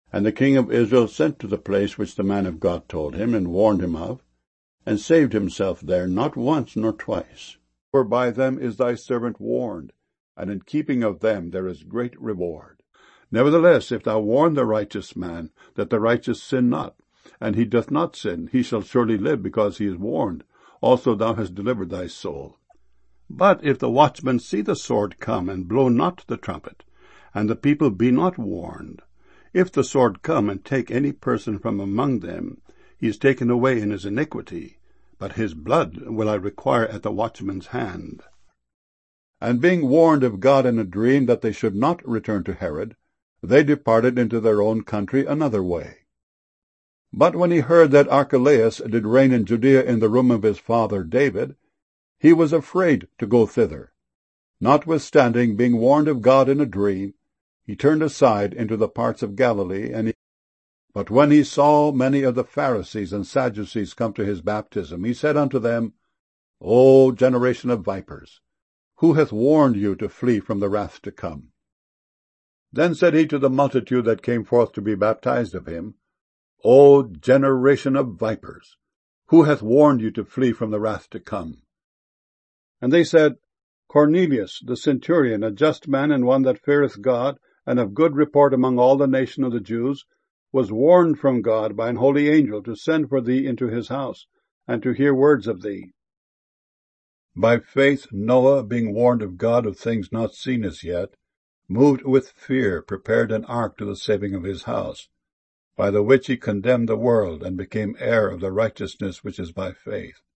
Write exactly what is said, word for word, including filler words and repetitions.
And the king of Israel sent to the place which the man of God told him, and warned him of, and saved himself there not once nor twice. For by them is thy servant warned, and in keeping of them there is great reward. Nevertheless, if thou warn the righteous man, that the righteous sin not, and he doth not sin, he shall surely live, because he is warned. Also thou hast delivered thy soul. But if the watchman see the sword come, and blow not the trumpet, and the people be not warned, if the sword come and take any person from among them, he is taken away in his iniquity, but his blood will I require at the watchman's hand. And being warned of God in a dream that they should not return to Herod, they departed into their own country another way. But when he heard that Archelaus did reign in Judea in the room of his father David, he was afraid to go thither. Notwithstanding, being warned of God in a dream, he turned aside into the parts of Galilee. And he... But when he saw many of the Pharisees and Sadducees come to his baptism, he said unto them, O generation of vipers, who hath warned you to flee from the wrath to come? Then said he to the multitude that came forth to be baptized of him, O generation of vipers, who hath warned you to flee from the wrath to come? And they said, Cornelius, the centurion, a just man, and one that feareth God, and of good report among all the nation of the Jews, was warned from God by an holy angel to send for thee into his house, and to hear words of thee. By faith Noah, being warned of God of things not seen as yet, moved with fear, prepared an ark to the saving of his house, by the which he condemned the world, and became heir of the righteousness which is by faith.